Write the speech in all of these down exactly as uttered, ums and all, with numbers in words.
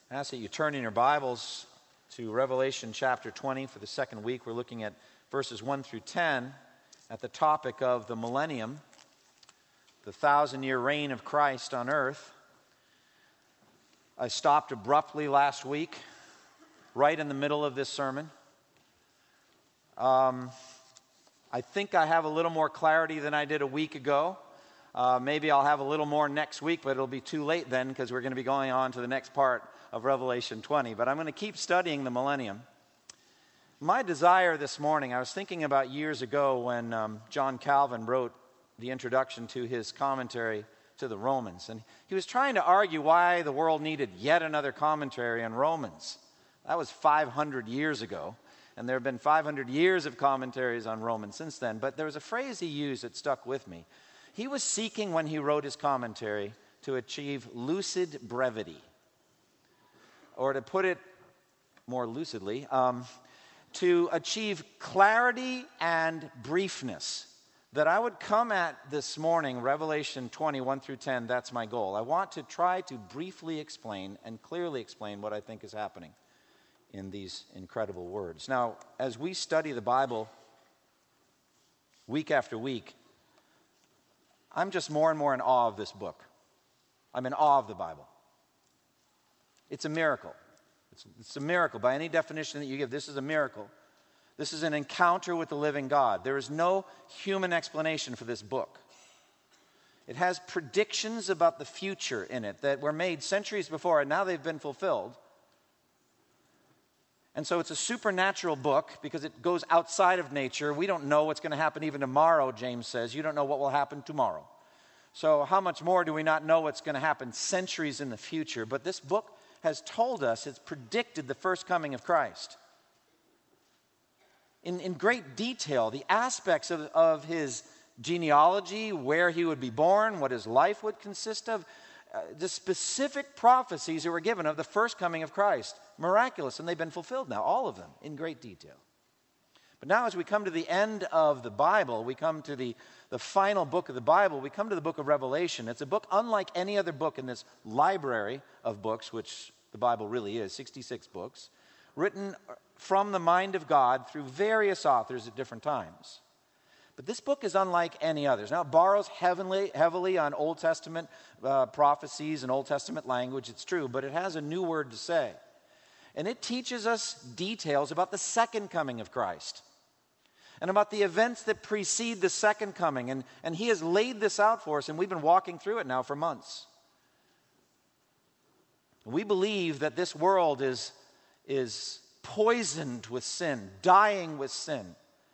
I ask that you turn in your Bibles to Revelation chapter twenty for the second week. We're looking at verses one through ten at the topic of the millennium, the thousand-year reign of Christ on earth. I stopped abruptly last week, right in the middle of this sermon. Um, I think I have a little more clarity than I did a week ago. Uh, maybe I'll have a little more next week, but it'll be too late then because we're going to be going on to the next part of Revelation twenty. But I'm going to keep studying the millennium. My desire this morning, I was thinking about years ago when um, John Calvin wrote the introduction to his commentary to the Romans. And he was trying to argue why the world needed yet another commentary on Romans. That was five hundred years ago. And there have been five hundred years of commentaries on Romans since then. But there was a phrase he used that stuck with me. He was seeking, when he wrote his commentary, to achieve lucid brevity. Or to put it more lucidly, um, to achieve clarity and briefness. That I would come at this morning, Revelation twenty, one through ten, that's my goal. I want to try to briefly explain and clearly explain what I think is happening in these incredible words. Now, as we study the Bible week after week, I'm just more and more in awe of this book. I'm in awe of the Bible. It's a miracle. It's, it's a miracle. By any definition that you give, this is a miracle. This is an encounter with the living God. There is no human explanation for this book. It has predictions about the future in it that were made centuries before, and now they've been fulfilled. And so it's a supernatural book because it goes outside of nature. We don't know what's going to happen even tomorrow, James says. You don't know what will happen tomorrow. So how much more do we not know what's going to happen centuries in the future? But this book has told us, it's predicted the first coming of Christ. In, in great detail, the aspects of, of his genealogy, where he would be born, what his life would consist of, uh, the specific prophecies that were given of the first coming of Christ. Miraculous, and they've been fulfilled now, all of them, in great detail. But now as we come to the end of the Bible, we come to the, the final book of the Bible, we come to the book of Revelation. It's a book unlike any other book in this library of books, which the Bible really is, sixty-six books, written from the mind of God through various authors at different times. But this book is unlike any others. Now, it borrows heavily, heavily on Old Testament uh, prophecies and Old Testament language, it's true, but it has a new word to say. And it teaches us details about the second coming of Christ and about the events that precede the second coming. And, and he has laid this out for us, and we've been walking through it now for months. We believe that this world is, is poisoned with sin, dying with sin.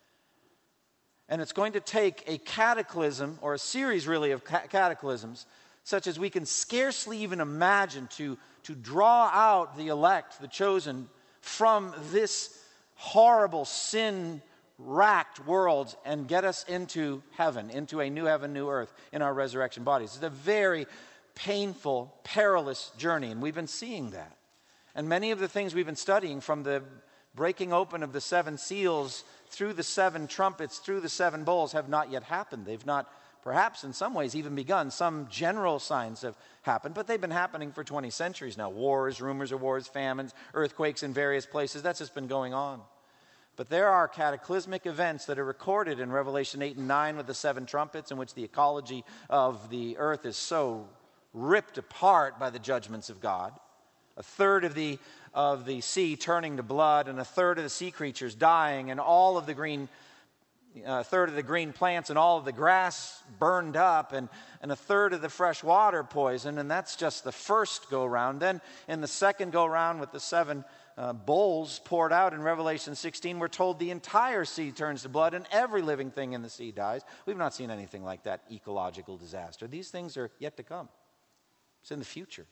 And it's going to take a cataclysm, or a series really of cataclysms, such as we can scarcely even imagine to, to draw out the elect, the chosen, from this horrible sin-racked world and get us into heaven, into a new heaven, new earth in our resurrection bodies. It's a very painful, perilous journey, and we've been seeing that. And many of the things we've been studying, from the breaking open of the seven seals through the seven trumpets, through the seven bowls, have not yet happened. They've not, perhaps in some ways, even begun. Some general signs have happened, but they've been happening for twenty centuries now. Wars, rumors of wars, famines, earthquakes in various places. That's just been going on. But there are cataclysmic events that are recorded in Revelation eight and nine with the seven trumpets, in which the ecology of the earth is so ripped apart by the judgments of God. A third of the of the sea turning to blood, and a third of the sea creatures dying, and all of the green, a third of the green plants and all of the grass burned up, and, and a third of the fresh water poisoned, and that's just the first go-round. Then in the second go-round with the seven uh, bowls poured out in Revelation sixteen, we're told the entire sea turns to blood, and every living thing in the sea dies. We've not seen anything like that ecological disaster. These things are yet to come. It's in the future.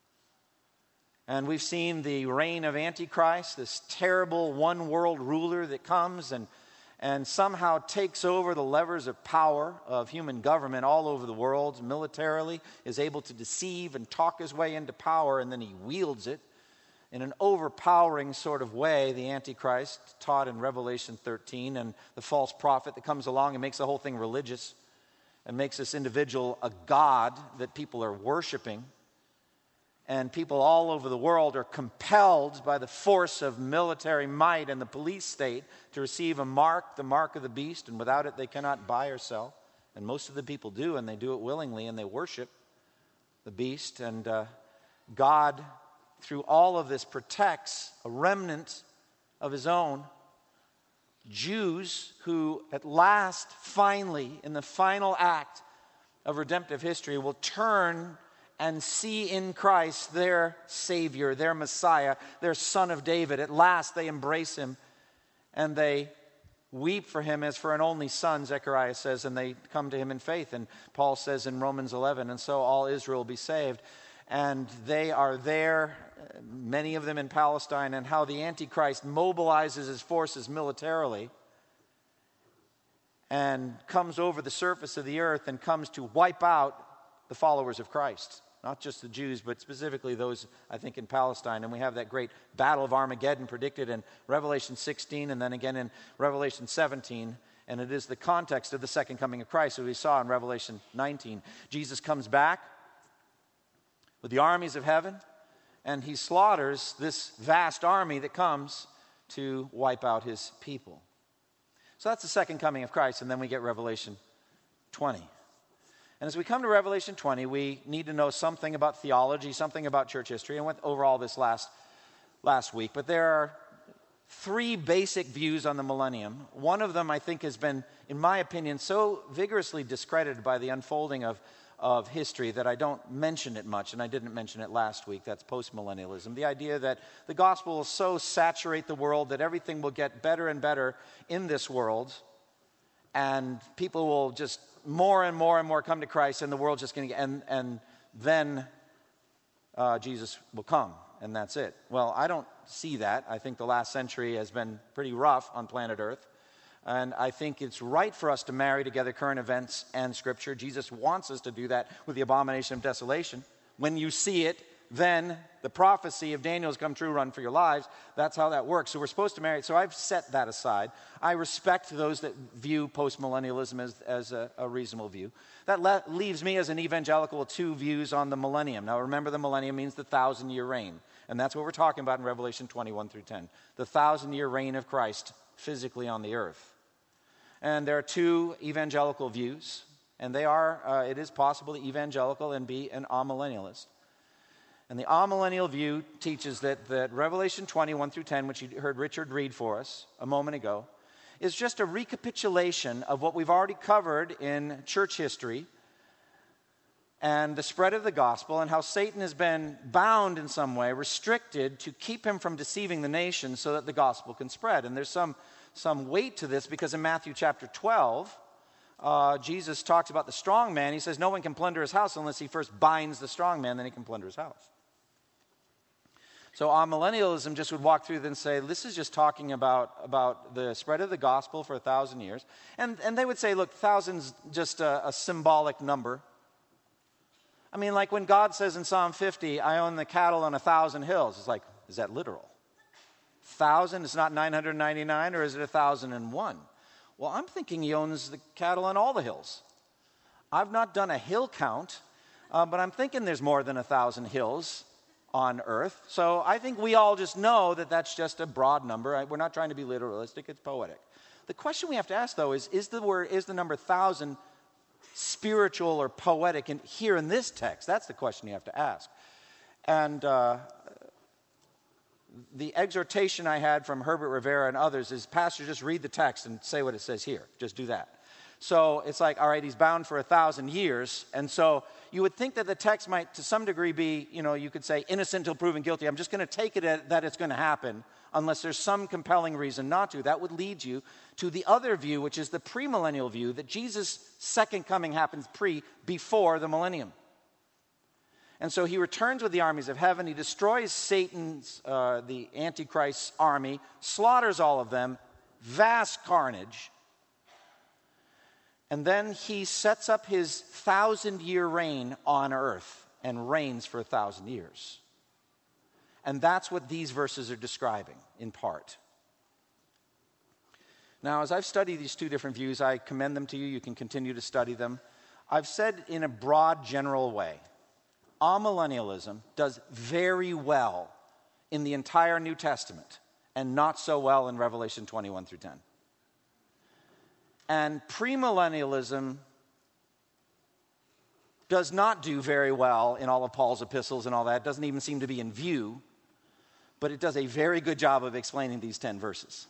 And we've seen the reign of Antichrist, this terrible one-world ruler that comes and, and somehow takes over the levers of power of human government all over the world, militarily, is able to deceive and talk his way into power, and then he wields it in an overpowering sort of way, the Antichrist taught in Revelation thirteen, and the false prophet that comes along and makes the whole thing religious and makes this individual a god that people are worshiping. and people all over the world are compelled by the force of military might and the police state to receive a mark, the mark of the beast, and without it they cannot buy or sell. And most of the people do, and they do it willingly, and they worship the beast. And uh, God, through all of this, protects a remnant of his own, Jews who at last, finally, in the final act of redemptive history, will turn and see in Christ their Savior, their Messiah, their Son of David. At last they embrace him and they weep for him as for an only son, Zechariah says, and they come to him in faith. And Paul says in Romans eleven, and so all Israel will be saved. And they are there, many of them in Palestine, and how the Antichrist mobilizes his forces militarily and comes over the surface of the earth and comes to wipe out the followers of Christ. Not just the Jews, but specifically those, I think, in Palestine. And we have that great battle of Armageddon predicted in Revelation sixteen and then again in Revelation seventeen. And it is the context of the second coming of Christ, as we saw in Revelation nineteen. Jesus comes back with the armies of heaven, and he slaughters this vast army that comes to wipe out his people. So that's the second coming of Christ, and then we get Revelation twenty. And as we come to Revelation twenty, we need to know something about theology, something about church history. I went over all this last, last week, but there are three basic views on the millennium. One of them, I think, has been, in my opinion, so vigorously discredited by the unfolding of, of history that I don't mention it much, and I didn't mention it last week. That's postmillennialism. The idea that the gospel will so saturate the world that everything will get better and better in this world, and people will just more and more and more come to Christ, and the world's just going to get, and, and then uh, Jesus will come, and that's it. Well, I don't see that. I think the last century has been pretty rough on planet Earth, and I think it's right for us to marry together current events and Scripture. Jesus wants us to do that with the abomination of desolation. When you see it, then the prophecy of Daniel has come true, run for your lives. That's how that works. So we're supposed to marry it. So I've set that aside. I respect those that view postmillennialism as, as a, a reasonable view. That le- leaves me as an evangelical with two views on the millennium. Now remember, the millennium means the thousand-year reign. And that's what we're talking about in Revelation twenty-one through ten. The thousand-year reign of Christ physically on the earth. And there are two evangelical views. And they are, uh, it is possible to evangelical and be an amillennialist. And the amillennial view teaches that, that Revelation twenty-one through ten, which you heard Richard read for us a moment ago, is just a recapitulation of what we've already covered in church history and the spread of the gospel, and how Satan has been bound in some way, restricted, to keep him from deceiving the nations so that the gospel can spread. And there's some, some weight to this, because in Matthew chapter twelve, uh, Jesus talks about the strong man. He says no one can plunder his house unless he first binds the strong man, then he can plunder his house. So amillennialism just would walk through and say, this is just talking about, about the spread of the gospel for a thousand years. And, and they would say, look, thousand's just a, a symbolic number. I mean, like when God says in Psalm fifty, I own the cattle on a thousand hills. It's like, is that literal? Thousand is not nine hundred ninety-nine, or is it a thousand and one? Well, I'm thinking he owns the cattle on all the hills. I've not done a hill count, uh, but I'm thinking there's more than a thousand hills on earth. So I think we all just know that that's just a broad number. We're not trying to be literalistic, it's poetic. The question we have to ask, though, is, is the word, is the number thousand spiritual or poetic in, here in this text? That's the question you have to ask. And uh, the exhortation I had from Herbert Rivera and others is, Pastor, just read the text and say what it says here. Just do that. So it's like, all right, he's bound for a thousand years. And so you would think that the text might, to some degree, be, you know, you could say innocent until proven guilty. I'm just going to take it at, that it's going to happen unless there's some compelling reason not to. That would lead you to the other view, which is the premillennial view, that Jesus' second coming happens pre, before the millennium. And so he returns with the armies of heaven. He destroys Satan's, uh, the Antichrist's army, slaughters all of them, vast carnage. And then he sets up his thousand-year reign on earth and reigns for a thousand years. And that's what these verses are describing, in part. Now, as I've studied these two different views, I commend them to you. You can continue to study them. I've said in a broad, general way, amillennialism does very well in the entire New Testament and not so well in Revelation twenty-one through ten. And premillennialism does not do very well in all of Paul's epistles and all that. It doesn't even seem to be in view, but it does a very good job of explaining these ten verses.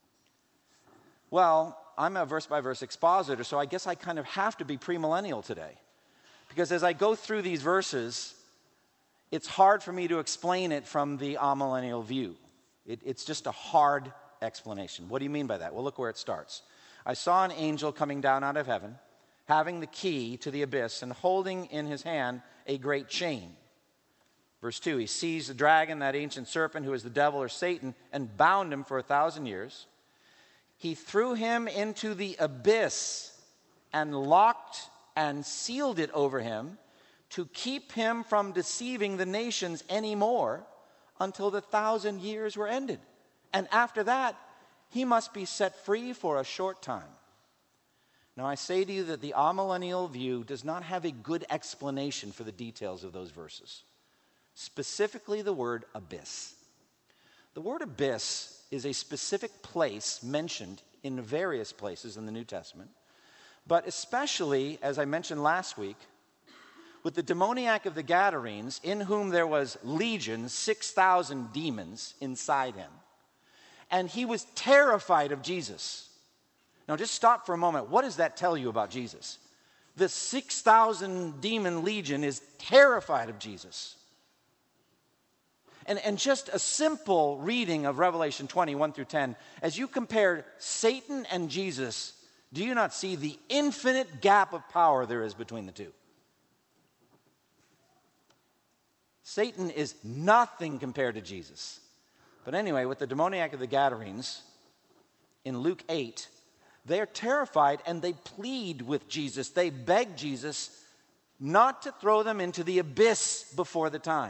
Well, I'm a verse-by-verse expositor, so I guess I kind of have to be premillennial today. Because as I go through these verses, it's hard for me to explain it from the amillennial view. It, it's just a hard explanation. What do you mean by that? Well, look where it starts. I saw an angel coming down out of heaven, having the key to the abyss and holding in his hand a great chain. Verse two, he seized the dragon, that ancient serpent who is the devil or Satan, and bound him for a thousand years. He threw him into the abyss and locked and sealed it over him to keep him from deceiving the nations anymore until the thousand years were ended. And after that, he must be set free for a short time. Now, I say to you that the amillennial view does not have a good explanation for the details of those verses, specifically the word abyss. The word abyss is a specific place mentioned in various places in the New Testament, but especially, as I mentioned last week, with the demoniac of the Gadarenes, in whom there was legion, six thousand demons inside him, and he was terrified of Jesus. Now just stop for a moment. What does that tell you about Jesus? The six thousand demon legion is terrified of Jesus. And, and just a simple reading of Revelation twenty-one through ten, as you compare Satan and Jesus, do you not see the infinite gap of power there is between the two? Satan is nothing compared to Jesus. But anyway, with the demoniac of the Gadarenes, in Luke eight, they're terrified and they plead with Jesus. They beg Jesus not to throw them into the abyss before the time.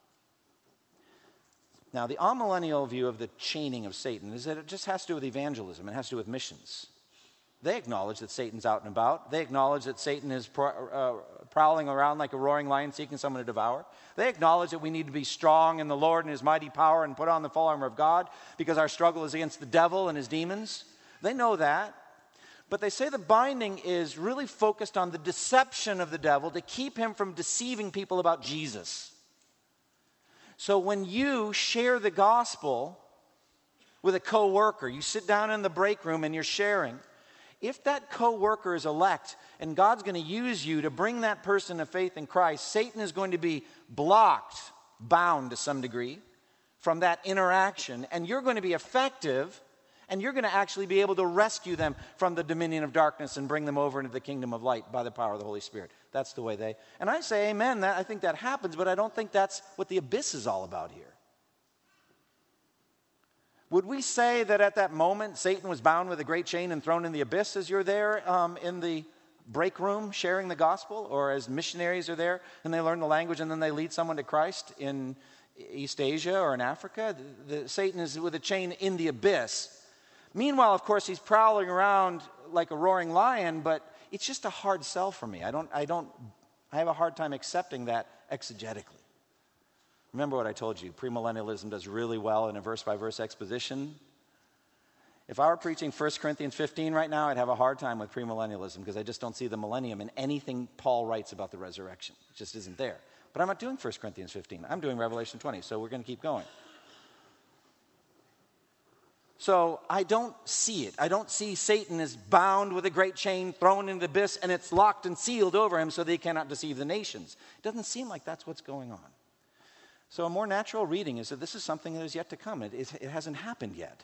Now, the amillennial view of the chaining of Satan is that it just has to do with evangelism. It has to do with missions. They acknowledge that Satan's out and about. They acknowledge that Satan is pro- uh, prowling around like a roaring lion seeking someone to devour. They acknowledge that we need to be strong in the Lord and his mighty power and put on the full armor of God because our struggle is against the devil and his demons. They know that. But they say the binding is really focused on the deception of the devil to keep him from deceiving people about Jesus. So when you share the gospel with a coworker, you sit down in the break room and you're sharing, if that coworker is elect and God's going to use you to bring that person to faith in Christ, Satan is going to be blocked, bound to some degree from that interaction, and you're going to be effective, and you're going to actually be able to rescue them from the dominion of darkness and bring them over into the kingdom of light by the power of the Holy Spirit. That's the way they... And I say amen, that, I think that happens, but I don't think that's what the abyss is all about here. Would we say that at that moment Satan was bound with a great chain and thrown in the abyss as you're there um, in the break room sharing the gospel, or as missionaries are there and they learn the language and then they lead someone to Christ in East Asia or in Africa? The, the, Satan is with a chain in the abyss. Meanwhile, of course, he's prowling around like a roaring lion, but it's just a hard sell for me. I don't, I don't, I have a hard time accepting that exegetically. Remember what I told you, premillennialism does really well in a verse-by-verse exposition. If I were preaching First Corinthians fifteen right now, I'd have a hard time with premillennialism because I just don't see the millennium in anything Paul writes about the resurrection. It just isn't there. But I'm not doing First Corinthians fifteen. I'm doing Revelation twenty, so we're going to keep going. So I don't see it. I don't see Satan is bound with a great chain, thrown into the abyss, and it's locked and sealed over him so they cannot deceive the nations. It doesn't seem like that's what's going on. So a more natural reading is that this is something that is yet to come. It, it, it hasn't happened yet.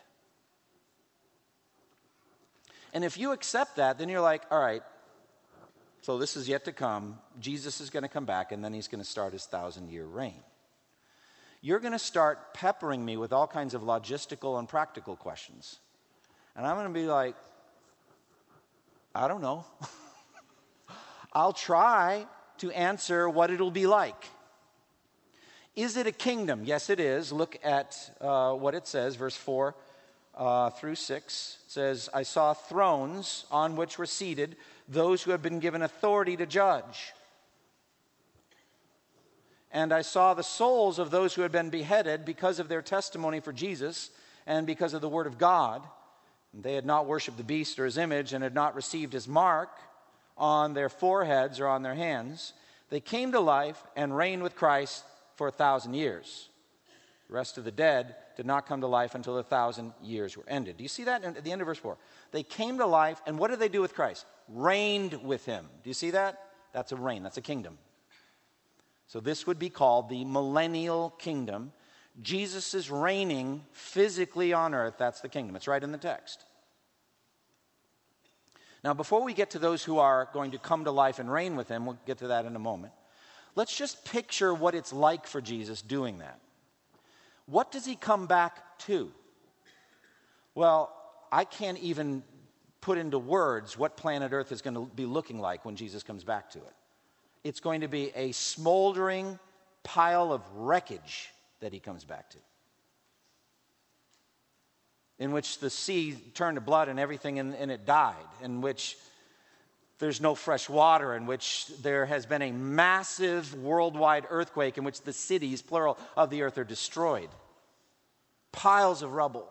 And if you accept that, then you're like, all right, so this is yet to come. Jesus is going to come back, and then he's going to start his thousand-year reign. You're going to start peppering me with all kinds of logistical and practical questions. And I'm going to be like, I don't know. I'll try to answer what it'll be like. Is it a kingdom? Yes, it is. Look at uh, what it says, verse four uh, through six. It says, I saw thrones on which were seated those who have been given authority to judge. And I saw the souls of those who had been beheaded because of their testimony for Jesus and because of the word of God. They had not worshipped the beast or his image and had not received his mark on their foreheads or on their hands. They came to life and reigned with Christ for a thousand years. The rest of the dead did not come to life until the thousand years were ended. Do you see that at the end of verse four? They came to life, and what did they do with Christ? Reigned with him. Do you see that? That's a reign. That's a kingdom. So this would be called the millennial kingdom. Jesus is reigning physically on earth. That's the kingdom. It's right in the text. Now, before we get to those who are going to come to life and reign with him, we'll get to that in a moment. Let's just picture what it's like for Jesus doing that. What does he come back to? Well, I can't even put into words what planet Earth is going to be looking like when Jesus comes back to it. It's going to be a smoldering pile of wreckage that he comes back to, in which the sea turned to blood and everything in, in it died, in which there's no fresh water, in which there has been a massive worldwide earthquake in which the cities, plural, of the earth are destroyed. Piles of rubble.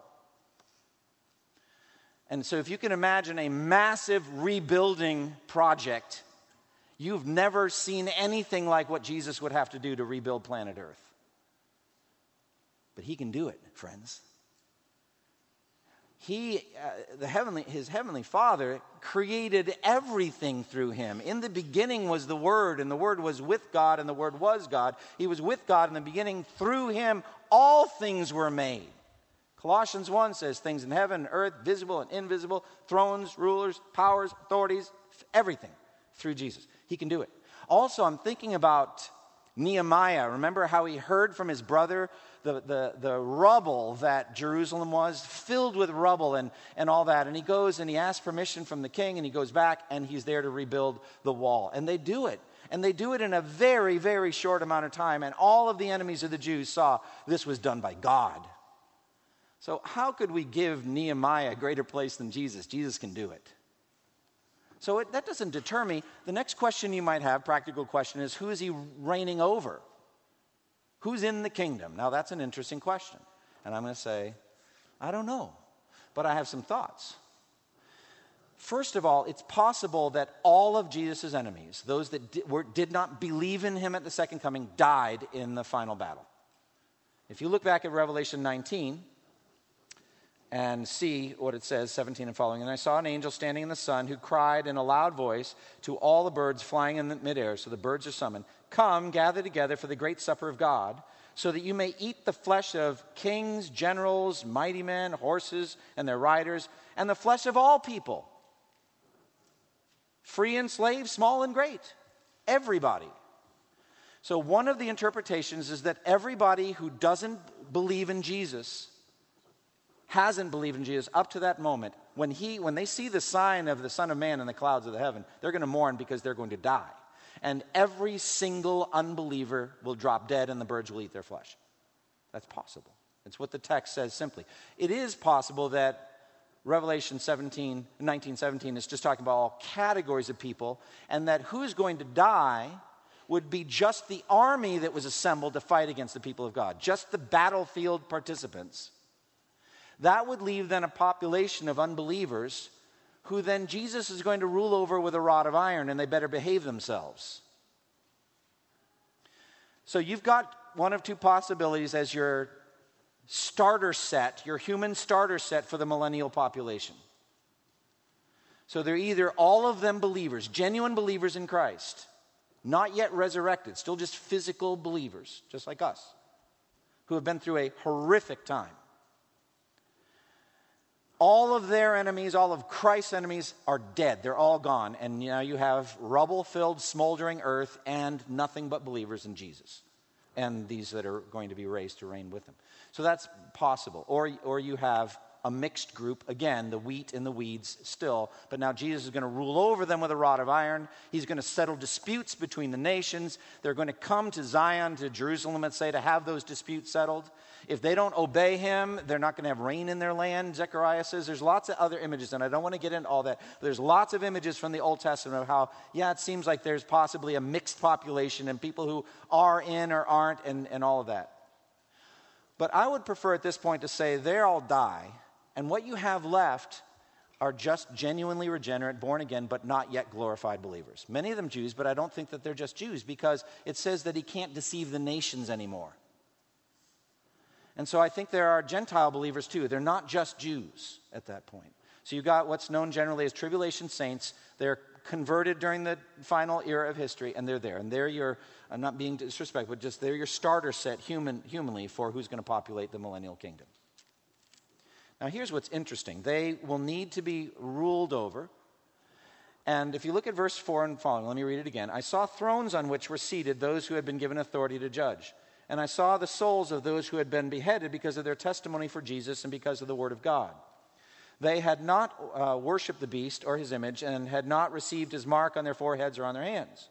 And so if you can imagine a massive rebuilding project, you've never seen anything like what Jesus would have to do to rebuild planet Earth. But he can do it, friends. He, uh, the heavenly, his heavenly Father created everything through him. In the beginning was the Word, and the Word was with God, and the Word was God. He was with God in the beginning. Through him, all things were made. Colossians one says things in heaven and earth, visible and invisible, thrones, rulers, powers, authorities, everything through Jesus. He can do it. Also, I'm thinking about Nehemiah. Remember how he heard from his brother the, the, the rubble that Jerusalem was, filled with rubble and, and all that. And he goes and he asks permission from the king, and he goes back and he's there to rebuild the wall. And they do it. And they do it in a very, very short amount of time. And all of the enemies of the Jews saw this was done by God. So how could we give Nehemiah a greater place than Jesus? Jesus can do it. So it, that doesn't deter me. The next question you might have, practical question, is who is he reigning over? Who's in the kingdom? Now that's an interesting question. And I'm going to say, I don't know. But I have some thoughts. First of all, it's possible that all of Jesus' enemies, those that did, were, did not believe in him at the second coming, died in the final battle. If you look back at Revelation nineteen, and see what it says, seventeen and following. And I saw an angel standing in the sun who cried in a loud voice to all the birds flying in the midair. So the birds are summoned. Come, gather together for the great supper of God, so that you may eat the flesh of kings, generals, mighty men, horses, and their riders, and the flesh of all people, free and slave, small and great, everybody. So one of the interpretations is that everybody who doesn't believe in Jesus, hasn't believed in Jesus up to that moment, when he, when they see the sign of the Son of Man in the clouds of the heaven, they're going to mourn because they're going to die. And every single unbeliever will drop dead and the birds will eat their flesh. That's possible. It's what the text says simply. It is possible that Revelation seventeen, nineteen seventeen is just talking about all categories of people, and that who's going to die would be just the army that was assembled to fight against the people of God, just the battlefield participants. That would leave then a population of unbelievers who then Jesus is going to rule over with a rod of iron, and they better behave themselves. So you've got one of two possibilities as your starter set, your human starter set for the millennial population. So they're either all of them believers, genuine believers in Christ, not yet resurrected, still just physical believers, just like us, who have been through a horrific time. All of their enemies, all of Christ's enemies are dead. They're all gone. And now you have rubble-filled, smoldering earth and nothing but believers in Jesus. And these that are going to be raised to reign with him. So that's possible. Or, or you have a mixed group. Again, the wheat and the weeds still. But now Jesus is going to rule over them with a rod of iron. He's going to settle disputes between the nations. They're going to come to Zion, to Jerusalem, let's say, to have those disputes settled. If they don't obey him, they're not going to have rain in their land, Zechariah says. There's lots of other images, and I don't want to get into all that. There's lots of images from the Old Testament of how, yeah, it seems like there's possibly a mixed population and people who are in or aren't and, and all of that. But I would prefer at this point to say they all die, and what you have left are just genuinely regenerate, born again, but not yet glorified believers. Many of them Jews, but I don't think that they're just Jews, because it says that he can't deceive the nations anymore. And so I think there are Gentile believers too. They're not just Jews at that point. So you've got what's known generally as tribulation saints. They're converted during the final era of history, and they're there. And they're your, I'm not being disrespectful, but just they're your starter set human, humanly for who's going to populate the millennial kingdom. Now here's what's interesting. They will need to be ruled over. And if you look at verse four and following, let me read it again. I saw thrones on which were seated those who had been given authority to judge. And I saw the souls of those who had been beheaded because of their testimony for Jesus and because of the word of God. They had not uh, worshipped the beast or his image and had not received his mark on their foreheads or on their hands.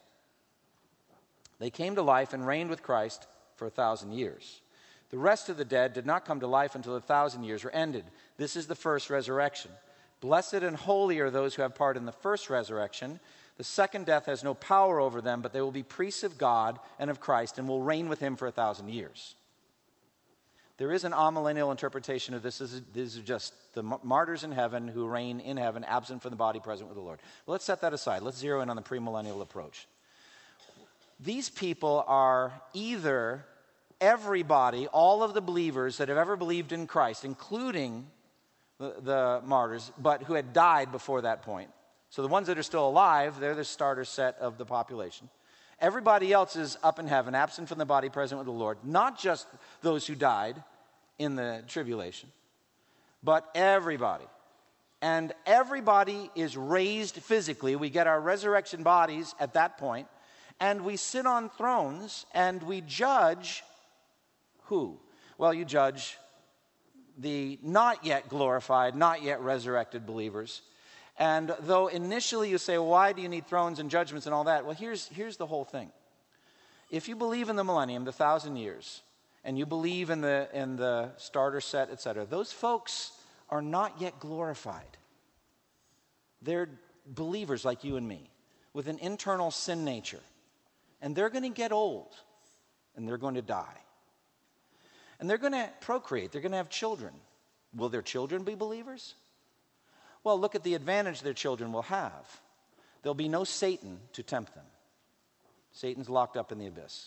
They came to life and reigned with Christ for a thousand years. The rest of the dead did not come to life until a thousand years were ended. This is the first resurrection. Blessed and holy are those who have part in the first resurrection. The second death has no power over them, but they will be priests of God and of Christ and will reign with him for a thousand years. There is an amillennial interpretation of this. This is, these are just the martyrs in heaven who reign in heaven, absent from the body, present with the Lord. Well, let's set that aside. Let's zero in on the premillennial approach. These people are either everybody, all of the believers that have ever believed in Christ, including the, the martyrs, but who had died before that point. So the ones that are still alive, they're the starter set of the population. Everybody else is up in heaven, absent from the body, present with the Lord. Not just those who died in the tribulation, but everybody. And everybody is raised physically. We get our resurrection bodies at that point, and we sit on thrones, and we judge who? Well, you judge the not yet glorified, not yet resurrected believers. And though initially you say, well, why do you need thrones and judgments and all that? Well, here's, here's the whole thing. If you believe in the millennium, the thousand years, and you believe in the, in the starter set, et cetera, those folks are not yet glorified. They're believers like you and me with an internal sin nature. And they're going to get old, and they're going to die. And they're going to procreate. They're going to have children. Will their children be believers? Well, look at the advantage their children will have. There'll be no Satan to tempt them. Satan's locked up in the abyss.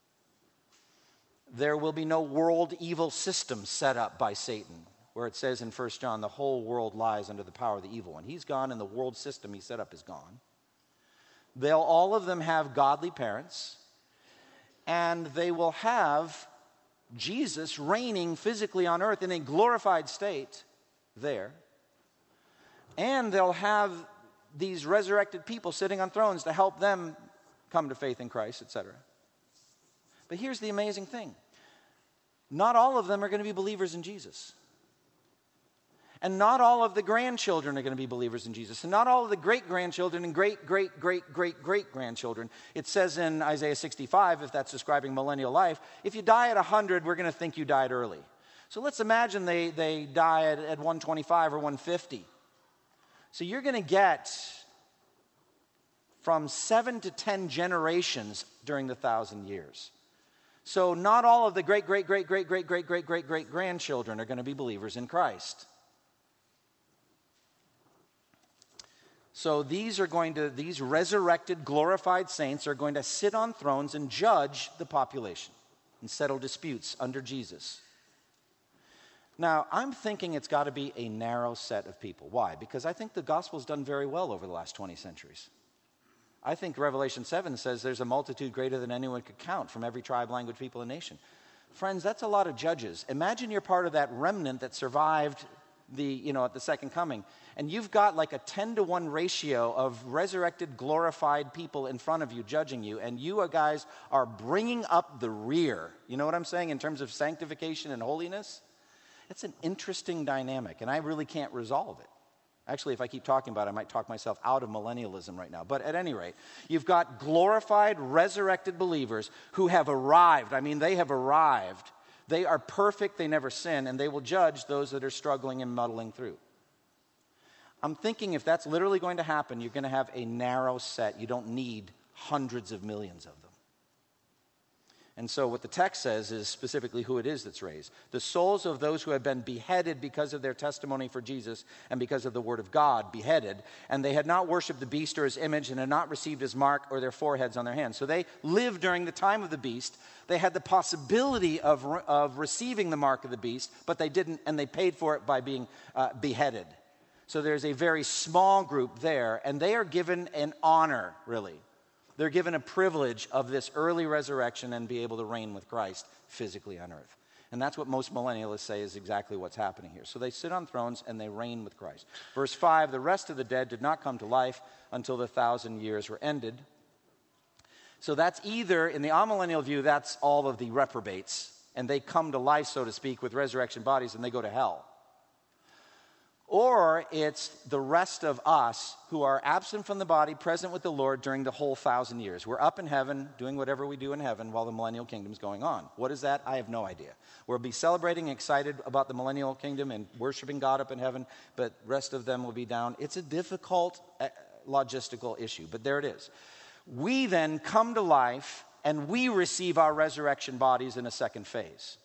There will be no world evil system set up by Satan, where it says in First John, the whole world lies under the power of the evil one. He's gone, and the world system he set up is gone. They'll all of them have godly parents, and they will have Jesus reigning physically on earth in a glorified state there. And they'll have these resurrected people sitting on thrones to help them come to faith in Christ, et cetera. But here's the amazing thing. Not all of them are going to be believers in Jesus. And not all of the grandchildren are going to be believers in Jesus. And not all of the great-grandchildren and great-great-great-great-great-grandchildren. It says in Isaiah sixty-five, if that's describing millennial life, if you die at one hundred, we're going to think you died early. So let's imagine they, they die at, at one twenty-five or one fifty. So you're going to get from seven to ten generations during the thousand years. So not all of the great-great-great-great-great-great-great-great-grandchildren are going to be believers in Christ. So these are going to, these resurrected, glorified saints are going to sit on thrones and judge the population and settle disputes under Jesus. Now, I'm thinking it's got to be a narrow set of people. Why? Because I think the gospel's done very well over the last twenty centuries. I think Revelation seven says there's a multitude greater than anyone could count from every tribe, language, people, and nation. Friends, that's a lot of judges. Imagine you're part of that remnant that survived the, you know, at the second coming. And you've got like a ten to one ratio of resurrected, glorified people in front of you judging you. And you guys are bringing up the rear. You know what I'm saying in terms of sanctification and holiness? It's an interesting dynamic, and I really can't resolve it. Actually, if I keep talking about it, I might talk myself out of millennialism right now. But at any rate, you've got glorified, resurrected believers who have arrived. I mean, they have arrived. They are perfect, they never sin, and they will judge those that are struggling and muddling through. I'm thinking if that's literally going to happen, you're going to have a narrow set. You don't need hundreds of millions of them. And so what the text says is specifically who it is that's raised. The souls of those who have been beheaded because of their testimony for Jesus and because of the word of God, beheaded, and they had not worshipped the beast or his image and had not received his mark or their foreheads on their hands. So they lived during the time of the beast. They had the possibility of, of receiving the mark of the beast, but they didn't, and they paid for it by being uh, beheaded. So there's a very small group there, and they are given an honor, really. They're given a privilege of this early resurrection and be able to reign with Christ physically on earth. And that's what most millennialists say is exactly what's happening here. So they sit on thrones and they reign with Christ. Verse five, the rest of the dead did not come to life until the thousand years were ended. So that's either, in the amillennial view, that's all of the reprobates. And they come to life, so to speak, with resurrection bodies and they go to hell. Or it's the rest of us who are absent from the body, present with the Lord during the whole thousand years. We're up in heaven, doing whatever we do in heaven while the millennial kingdom is going on. What is that? I have no idea. We'll be celebrating, excited about the millennial kingdom and worshiping God up in heaven, but rest of them will be down. It's a difficult uh, logistical issue, but there it is. We then come to life and we receive our resurrection bodies in a second phase.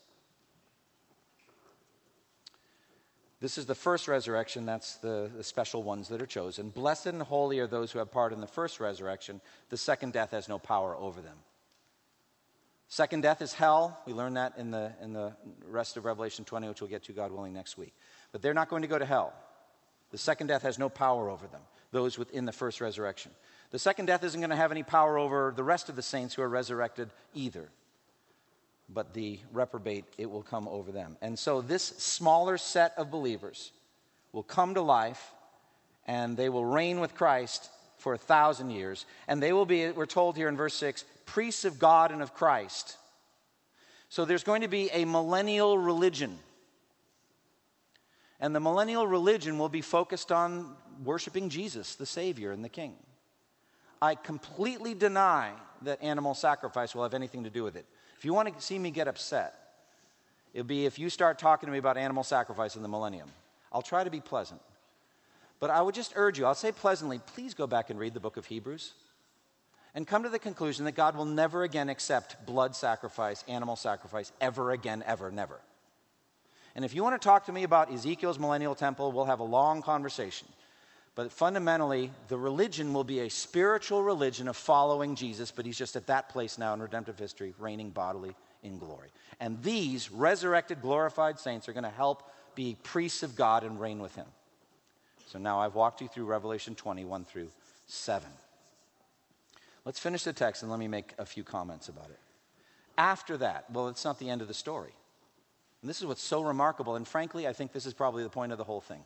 This is the first resurrection. That's the, the special ones that are chosen. Blessed and holy are those who have part in the first resurrection. The second death has no power over them. Second death is hell. We learn that in the, in the rest of Revelation twenty, which we'll get to, God willing, next week. But they're not going to go to hell. The second death has no power over them, those within the first resurrection. The second death isn't going to have any power over the rest of the saints who are resurrected either. But the reprobate, it will come over them. And so this smaller set of believers will come to life, and they will reign with Christ for a thousand years. And they will be, we're told here in verse six, priests of God and of Christ. So there's going to be a millennial religion. And the millennial religion will be focused on worshiping Jesus, the Savior and the King. I completely deny that animal sacrifice will have anything to do with it. If you want to see me get upset, it'll be if you start talking to me about animal sacrifice in the millennium. I'll try to be pleasant. But I would just urge you, I'll say pleasantly, please go back and read the book of Hebrews and come to the conclusion that God will never again accept blood sacrifice, animal sacrifice, ever again, ever, never. And if you want to talk to me about Ezekiel's millennial temple, we'll have a long conversation. But fundamentally, the religion will be a spiritual religion of following Jesus, but he's just at that place now in redemptive history, reigning bodily in glory. And these resurrected, glorified saints are going to help be priests of God and reign with him. So now I've walked you through Revelation twenty, one through seven. Let's finish the text and let me make a few comments about it. After that, well, it's not the end of the story. And this is what's so remarkable, and frankly, I think this is probably the point of the whole thing.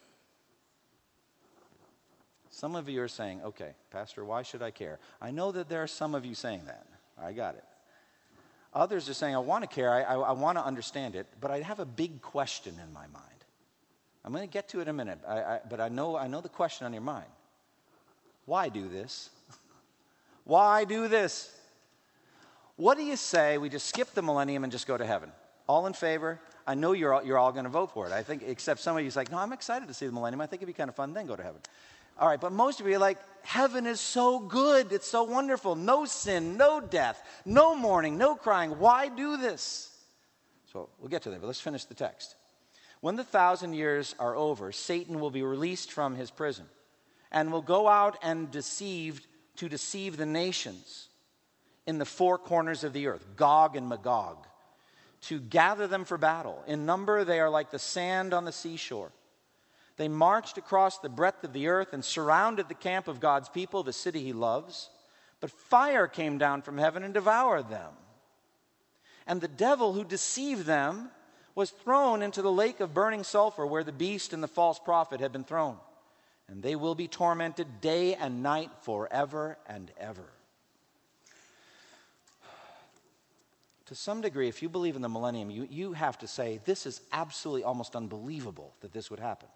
Some of you are saying, okay, Pastor, why should I care? I know that there are some of you saying that. I got it. Others are saying, I want to care, I, I, I want to understand it, but I have a big question in my mind. I'm going to get to it in a minute, I, I, but I know, I know the question on your mind. Why do this? Why do this? What do you say we just skip the millennium and just go to heaven? All in favor? I know you're all, you're all going to vote for it. I think, except some of you is like, no, I'm excited to see the millennium. I think it'd be kind of fun, then go to heaven. All right, but most of you are like, heaven is so good. It's so wonderful. No sin, no death, no mourning, no crying. Why do this? So we'll get to that, but let's finish the text. When the thousand years are over, Satan will be released from his prison and will go out and deceive, to deceive the nations in the four corners of the earth, Gog and Magog, to gather them for battle. In number, they are like the sand on the seashore. They marched across the breadth of the earth and surrounded the camp of God's people, the city he loves. But fire came down from heaven and devoured them. And the devil who deceived them was thrown into the lake of burning sulfur where the beast and the false prophet had been thrown. And they will be tormented day and night forever and ever. to some degree, if you believe in the millennium, you, you have to say, this is absolutely almost unbelievable that this would happen.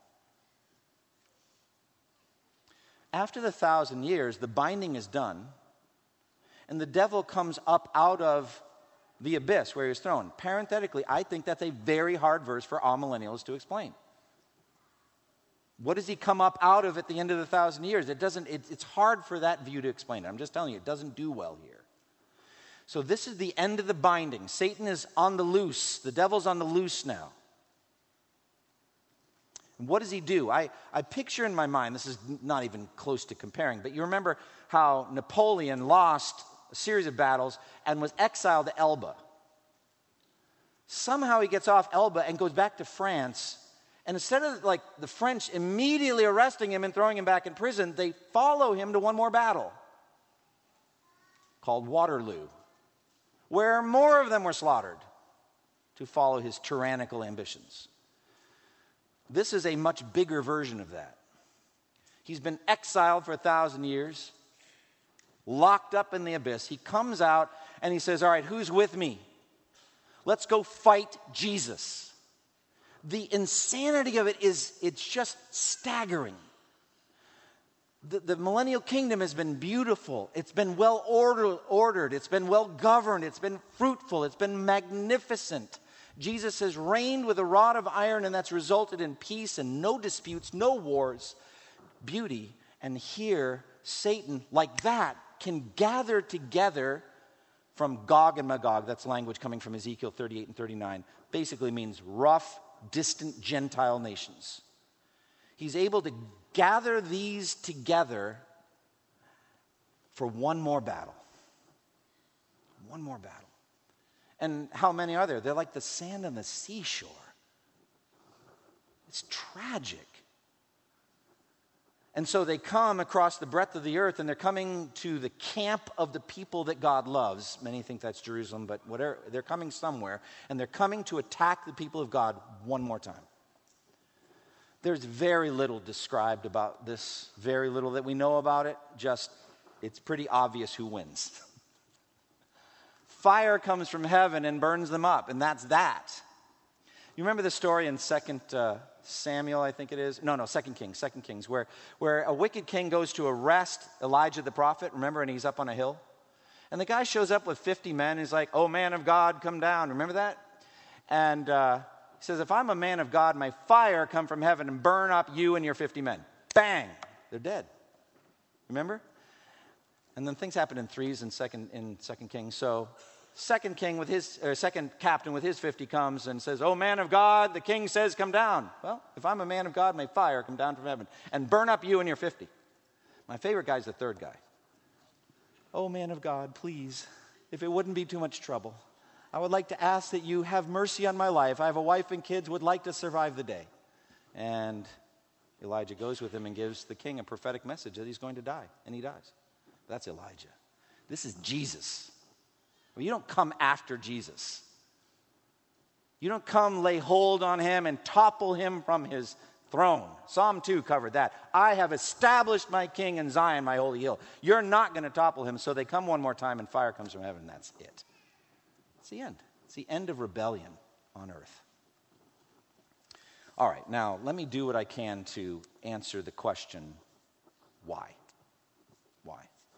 After the thousand years, the binding is done, and the devil comes up out of the abyss where he was thrown. Parenthetically, I think that's a very hard verse for all millennials to explain. What does he come up out of at the end of the thousand years? It doesn't, it, it's hard for that view to explain it. I'm just telling you, it doesn't do well here. So this is the end of the binding. Satan is on the loose. The devil's on the loose now. And what does he do? I, I picture in my mind, this is not even close to comparing, but you remember how Napoleon lost a series of battles and was exiled to Elba. Somehow he gets off Elba and goes back to France. And instead of like the French immediately arresting him and throwing him back in prison, they follow him to one more battle called Waterloo, where more of them were slaughtered to follow his tyrannical ambitions. This is a much bigger version of that. He's been exiled for a thousand years, locked up in the abyss. He comes out and he says, all right, who's with me? Let's go fight Jesus. The insanity of it is, it's just staggering. The, the millennial kingdom has been beautiful. It's been well order, ordered. It's been well governed. It's been fruitful. It's been magnificent. Jesus has reigned with a rod of iron, and that's resulted in peace and no disputes, no wars, beauty. And here, Satan, like that, can gather together from Gog and Magog. That's language coming from Ezekiel thirty-eight and thirty-nine. Basically means rough, distant Gentile nations. He's able to gather these together for one more battle. One more battle. And how many are there? They're like the sand on the seashore. It's tragic. And so they come across the breadth of the earth, and they're coming to the camp of the people that God loves. Many think that's Jerusalem, but whatever, they're coming somewhere, and they're coming to attack the people of God one more time. There's very little described about this, very little that we know about it, just it's pretty obvious who wins. Fire comes from heaven and burns them up, and that's that. You remember the story in Second uh, Samuel, I think it is? No, no, Second Kings, Second Kings, where, where a wicked king goes to arrest Elijah the prophet, remember, and he's up on a hill? And the guy shows up with fifty men, and he's like, oh, man of God, come down. Remember that? And uh, he says, if I'm a man of God, my fire come from heaven and burn up you and your fifty men. Bang! They're dead. Remember? And then things happen in threes in second in Second Kings. So second king with his, or second captain with his fifty comes and says, oh, man of God, the king says, come down. Well, if I'm a man of God, may fire come down from heaven and burn up you and your fifty. My favorite guy is the third guy. Oh, man of God, please, if it wouldn't be too much trouble, I would like to ask that you have mercy on my life. I have a wife and kids, would like to survive the day. And Elijah goes with him and gives the king a prophetic message that he's going to die, and he dies. That's Elijah. This is Jesus. Well, you don't come after Jesus. You don't come lay hold on him and topple him from his throne. Psalm two covered that. I have established my king in Zion, my holy hill. You're not going to topple him. So they come one more time and fire comes from heaven, and that's it. It's the end. It's the end of rebellion on earth. All right, now let me do what I can to answer the question, why? Why?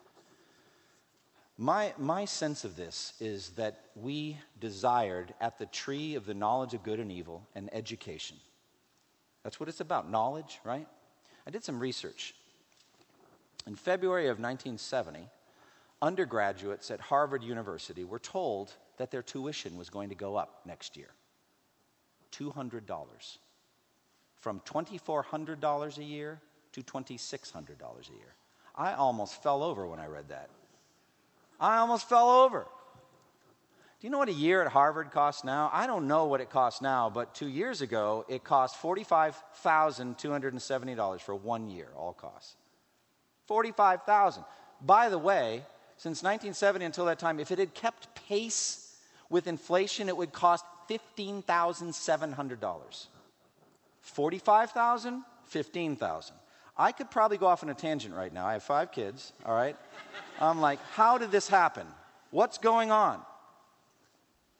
My, my sense of this is that we desired at the tree of the knowledge of good and evil and education. That's what it's about, knowledge, right? I did some research. In February of nineteen seventy, undergraduates at Harvard University were told that their tuition was going to go up next year. two hundred dollars. From two thousand four hundred dollars a year to two thousand six hundred dollars a year. I almost fell over when I read that. I almost fell over. Do you know what a year at Harvard costs now? I don't know what it costs now, but two years ago, it cost forty-five thousand two hundred seventy dollars for one year, all costs. forty-five thousand dollars. By the way, since nineteen seventy until that time, if it had kept pace with inflation, it would cost fifteen thousand seven hundred dollars. forty-five thousand dollars, fifteen thousand dollars. I could probably go off on a tangent right now. I have five kids, all right? I'm like, how did this happen? What's going on?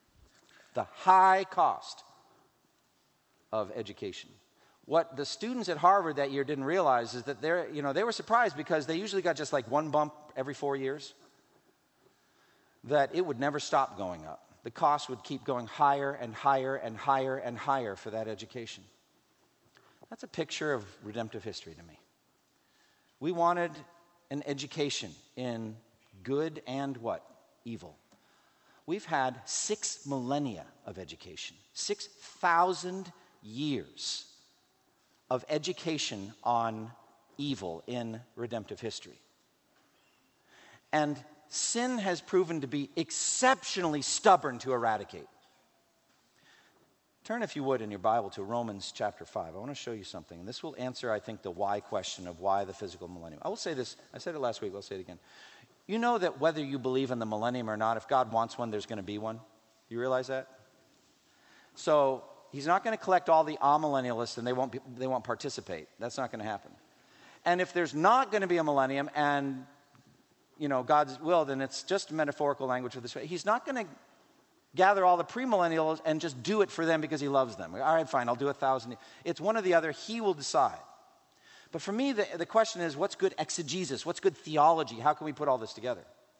The high cost of education. What the students at Harvard that year didn't realize is that they're, you know, they were surprised because they usually got just like one bump every four years, that it would never stop going up. The cost would keep going higher and higher and higher and higher for that education. That's a picture of redemptive history to me. We wanted an education in good and what? Evil. We've had six millennia of education, six thousand years of education on evil in redemptive history. And sin has proven to be exceptionally stubborn to eradicate. Turn, if you would, in your Bible to Romans chapter five. I want to show you something. And this will answer, I think, the why question of why the physical millennium. I will say this. I said it last week. I'll say it again. You know that whether you believe in the millennium or not, if God wants one, there's going to be one. You realize that? So he's not going to collect all the amillennialists and they won't, be, they won't participate. That's not going to happen. And if there's not going to be a millennium and, you know, God's will, then it's just metaphorical language for this way. He's not going to gather all the premillennials and just do it for them because he loves them. All right, fine, I'll do a thousand. It's one or the other. He will decide. But for me, the, the question is, what's good exegesis? What's good theology? How can we put all this together?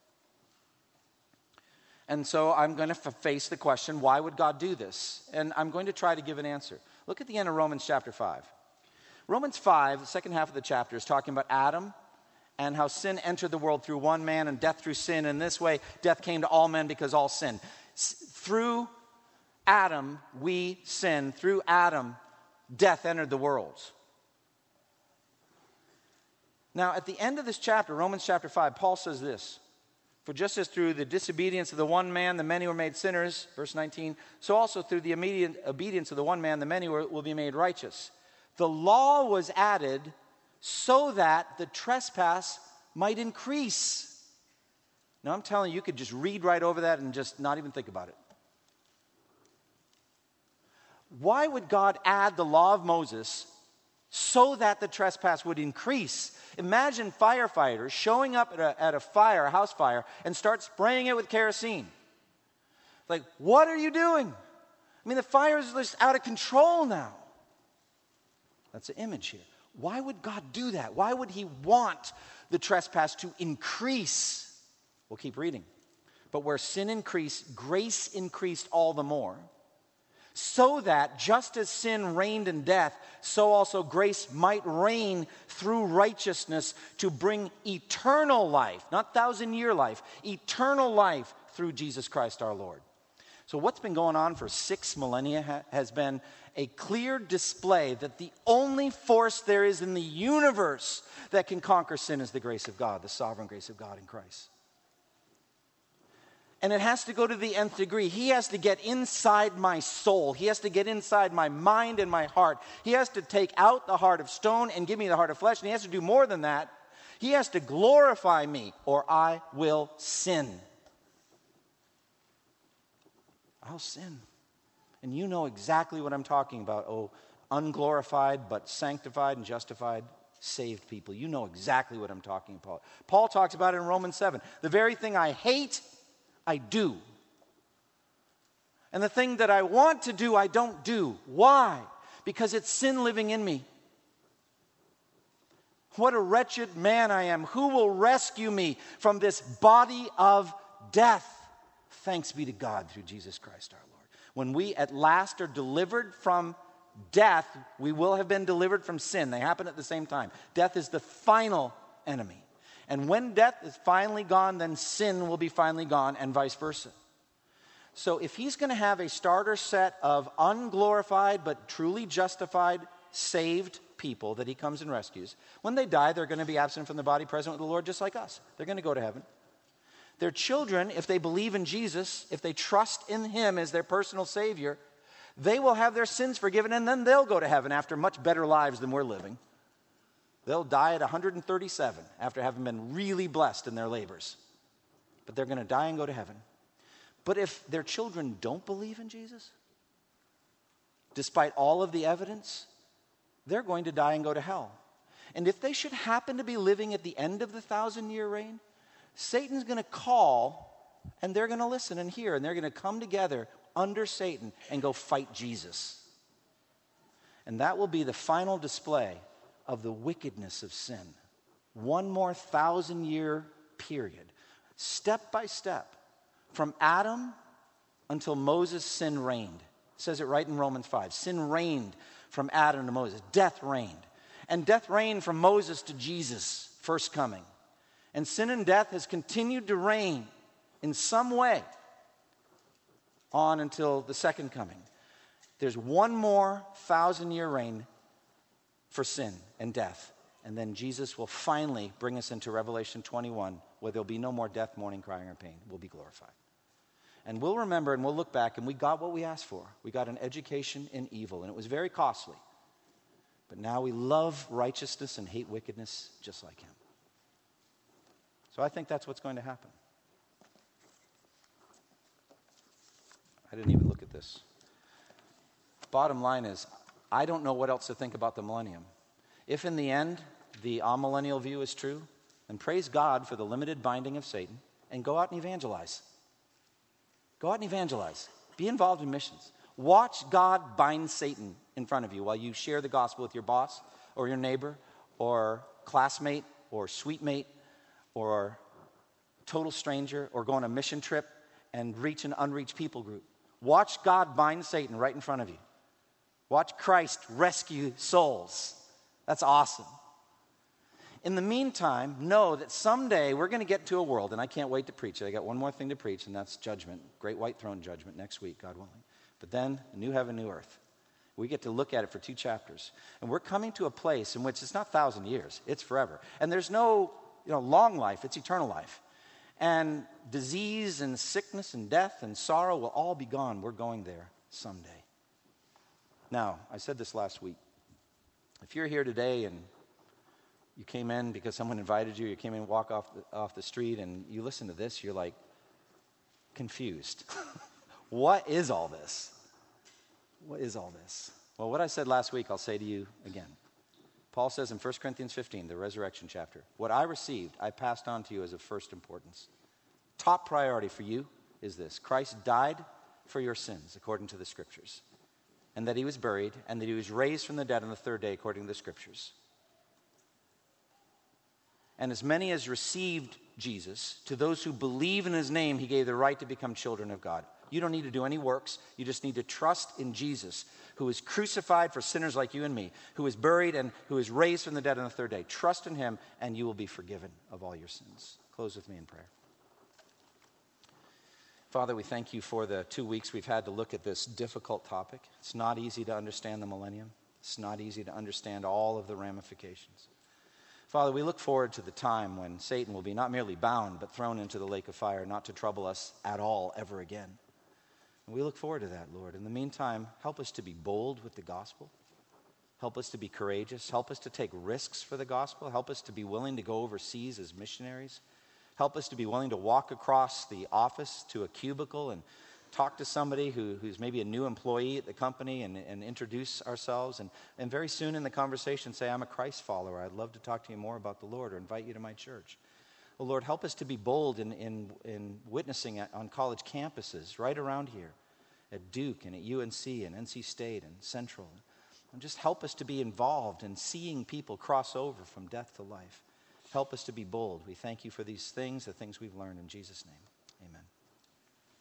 And so I'm going to f- face the question, why would God do this? And I'm going to try to give an answer. Look at the end of Romans chapter five. Romans five, the second half of the chapter, is talking about Adam and how sin entered the world through one man and death through sin. And this way, death came to all men because all sinned. S- through Adam, we sin. Through Adam, death entered the world. Now, at the end of this chapter, Romans chapter five, Paul says this. For just as through the disobedience of the one man, the many were made sinners, verse nineteen, so also through the immediate obedience of the one man, the many were, will be made righteous. The law was added so that the trespass might increase. Now, I'm telling you, you could just read right over that and just not even think about it. Why would God add the law of Moses so that the trespass would increase? Imagine firefighters showing up at a, at a fire, a house fire, and start spraying it with kerosene. Like, what are you doing? I mean, the fire is just out of control now. That's an image here. Why would God do that? Why would he want the trespass to increase? We'll keep reading. But where sin increased, grace increased all the more. So that just as sin reigned in death, so also grace might reign through righteousness to bring eternal life, not thousand-year life, eternal life through Jesus Christ our Lord. So what's been going on for six millennia ha- has been a clear display that the only force there is in the universe that can conquer sin is the grace of God, the sovereign grace of God in Christ. And it has to go to the nth degree. He has to get inside my soul. He has to get inside my mind and my heart. He has to take out the heart of stone and give me the heart of flesh. And he has to do more than that. He has to glorify me or I will sin. I'll sin. And you know exactly what I'm talking about. Oh, unglorified but sanctified and justified, saved people. You know exactly what I'm talking about. Paul talks about it in Romans seven. The very thing I hate, I do. And the thing that I want to do, I don't do. Why? Because it's sin living in me. What a wretched man I am. Who will rescue me from this body of death? Thanks be to God through Jesus Christ our Lord. When we at last are delivered from death, we will have been delivered from sin. They happen at the same time. Death is the final enemy. And when death is finally gone, then sin will be finally gone, and vice versa. So if he's going to have a starter set of unglorified but truly justified, saved people that he comes and rescues, when they die, they're going to be absent from the body, present with the Lord, just like us. They're going to go to heaven. Their children, if they believe in Jesus, if they trust in him as their personal Savior, they will have their sins forgiven, and then they'll go to heaven after much better lives than we're living. They'll die at one hundred thirty-seven after having been really blessed in their labors. But they're going to die and go to heaven. But if their children don't believe in Jesus, despite all of the evidence, they're going to die and go to hell. And if they should happen to be living at the end of the thousand-year reign, Satan's going to call, and they're going to listen and hear, and they're going to come together under Satan and go fight Jesus. And that will be the final display of the wickedness of sin. One more thousand year period, step by step, from Adam until Moses' sin reigned. It says it right in Romans five. Sin reigned from Adam to Moses. Death reigned. And death reigned from Moses to Jesus' first coming. And sin and death has continued to reign in some way on until the second coming. There's one more thousand year reign for sin and death. And then Jesus will finally bring us into Revelation twenty-one, where there'll be no more death, mourning, crying, or pain. We'll be glorified. And we'll remember and we'll look back, and we got what we asked for. We got an education in evil, and it was very costly. But now we love righteousness and hate wickedness just like him. So I think that's what's going to happen. I didn't even look at this. Bottom line is, I don't know what else to think about the millennium. If in the end the amillennial view is true, then praise God for the limited binding of Satan and go out and evangelize. Go out and evangelize. Be involved in missions. Watch God bind Satan in front of you while you share the gospel with your boss or your neighbor or classmate or sweet mate or total stranger, or go on a mission trip and reach an unreached people group. Watch God bind Satan right in front of you. Watch Christ rescue souls. That's awesome. In the meantime, know that someday we're going to get to a world, and I can't wait to preach it. I got one more thing to preach, and that's judgment, great white throne judgment next week, God willing. But then, a new heaven, new earth. We get to look at it for two chapters. And we're coming to a place in which it's not a thousand years, it's forever. And there's no, you know, long life, it's eternal life. And disease and sickness and death and sorrow will all be gone. We're going there someday. Now, I said this last week. If you're here today and you came in because someone invited you, you came in, walk off the, off the street, and you listen to this, you're like confused. What is all this? What is all this? Well, what I said last week, I'll say to you again. Paul says in First Corinthians fifteen, the resurrection chapter, what I received, I passed on to you as of first importance. Top priority for you is this: Christ died for your sins, according to the Scriptures, and that he was buried, and that he was raised from the dead on the third day, according to the Scriptures. And as many as received Jesus, to those who believe in his name, he gave the right to become children of God. You don't need to do any works. You just need to trust in Jesus, who was crucified for sinners like you and me, who was buried and who was raised from the dead on the third day. Trust in him, and you will be forgiven of all your sins. Close with me in prayer. Father, we thank you for the two weeks we've had to look at this difficult topic. It's not easy to understand the millennium. It's not easy to understand all of the ramifications. Father, we look forward to the time when Satan will be not merely bound, but thrown into the lake of fire, not to trouble us at all ever again. And we look forward to that, Lord. In the meantime, help us to be bold with the gospel. Help us to be courageous. Help us to take risks for the gospel. Help us to be willing to go overseas as missionaries. Help us to be willing to walk across the office to a cubicle and talk to somebody who, who's maybe a new employee at the company and, and introduce ourselves. And, and very soon in the conversation say, I'm a Christ follower. I'd love to talk to you more about the Lord, or invite you to my church. Well, Lord, help us to be bold in, in, in witnessing at, on college campuses right around here, at Duke and at U N C and N C State and Central. And just help us to be involved in seeing people cross over from death to life. Help us to be bold. We thank you for these things, the things we've learned. In Jesus' name, amen.